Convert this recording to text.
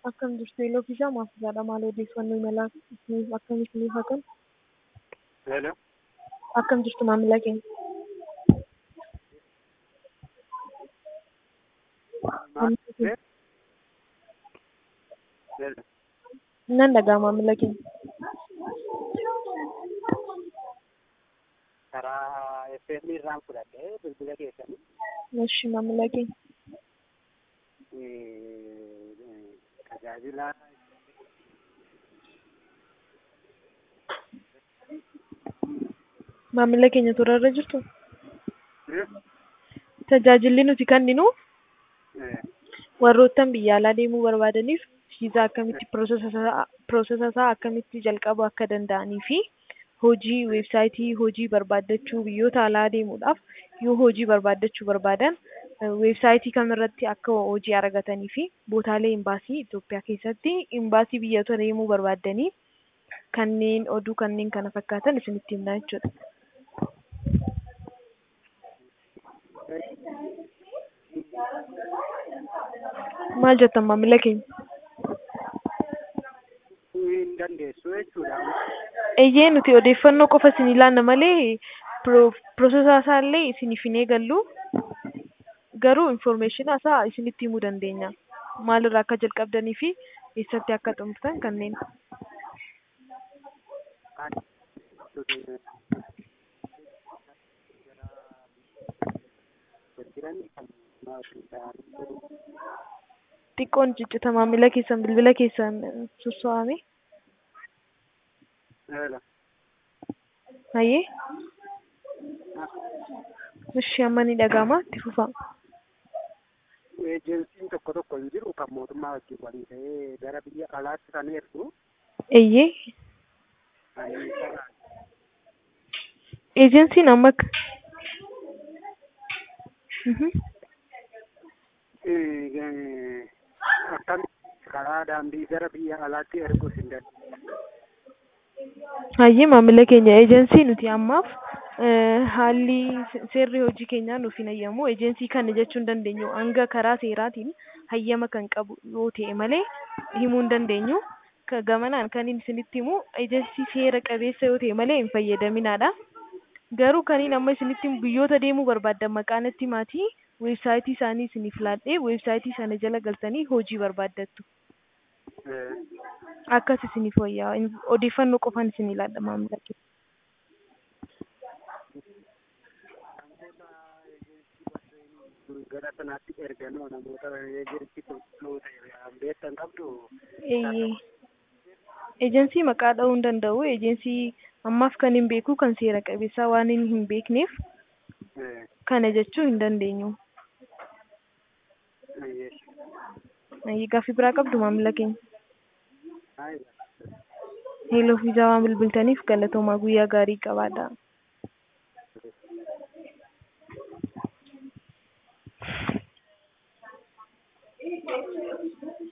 Akkam jirtu Eeloo fi Maaffisaadha. Maal odeeffannoo imalaa isiniif akkamiif ni haqan? Hello. Akkam jirtu maamila keenya? Hello. Nan dhagaa maamila keenya. Karaa FM irraan fudhadhee bilbila keessanii Eshi maamila keenya. tajaajila Maamila keenya toorarra jirtu? Tajaajilli nuti kenninu warroottan biyya alaa deemuu barbaadaniif viizaa akkamitti piroosesa isaa akkamitti jalqabuu akka danda'anii fi hojii weebsaayitii hojii barbaaddachuu biyyoota alaa deemuudhaaf yoo hojii barbaaddachuu barbaadan weebsaayitii kamirratti akka hojii argatanii fi bootaalee imbaasii Itoophiyaa keessatti imbaasii biyyoota deemuu barbaadanii kanneen oduu kanneen kana fakkaatan isinitti himna jechuudha. Maal jettan maamila keenya? hin dandeessu jechuudha. Eeyyee nuti odeeffannoo qofa isin ilaanna malee piroosesaa isaallee isiniif hin eegallu. Garuu infoormeeshina isaa isinitti himuu dandeenya. Maalirraa akka jalqabdanii fi eessatti akka xumurtan kanneen. Xiqqoon ciccita maamila keessan bilbila keessan sosso'ame. Hello. Hayyee. Ishee amma ni dhaga'ama itti fufaa. Eejensiin tokko tokko hin jiru kan mootummaa wajjin walii ta'ee gara biyya alaatti kan ergu. Eeyyee. Eejensiin amma akkamitti karaa daandii gara biyya alaatti ergu hin dandeenye. Hayyee maamila keenya eejensii nuti ammaaf haalli seerri hojii keenyaa nuuf hin hayyamu. Eejensii kana jechuu hin dandeenyu. Hanga karaa seeraatiin hayyama kan qabu yoo ta'e malee himuu hin dandeenyu. Gamanaan kan isinitti himu eejensii seera qabeessa yoo ta'e malee hin fayyadaminaadha. Garuu kaniin amma isinitti biyyoota deemuu barbaaddan maqaan itti maatii weebsaayitii isaanii isiniif laadhee weebsaayitii sana jala galtanii hojii barbaaddattu. Akkas isiniif wayyaa odeeffannoo qofaan isin ilaalla maamila keenya. Gara sanaatti erganoo namoota eejensii qulqulluu beektan qabdu. Eejensii maqaa dha'uu hin danda'u. Eejensii ammaaf kan hin beeku kan seera qabeessaa waan hin beekneef kana jechuu hin dandeenyu. Gaaffii biraa qabdu maamila keenya? Eeloo fi waan bilbiltaniif galatoomaa guyyaa gaarii qabaadhaa.